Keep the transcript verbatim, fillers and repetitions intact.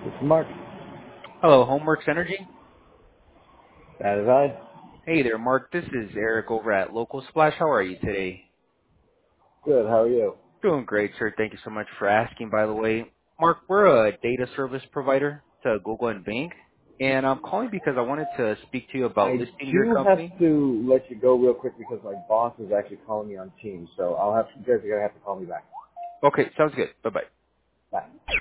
This is Mark. Hello, Homeworks Energy. That is I. Hey there, Mark. This is Eric over at Local Splash. How are you today? Good. How are you? Doing great, sir. Thank you so much for asking, by the way. Mark, we're a data service provider to Google and Bing, and I'm calling because I wanted to speak to you about I listing your do have company. to let you go real quick because my boss is actually calling me on Teams, so I'll have you guys are gonna have to call me back. Okay, sounds good. Bye-bye. Bye.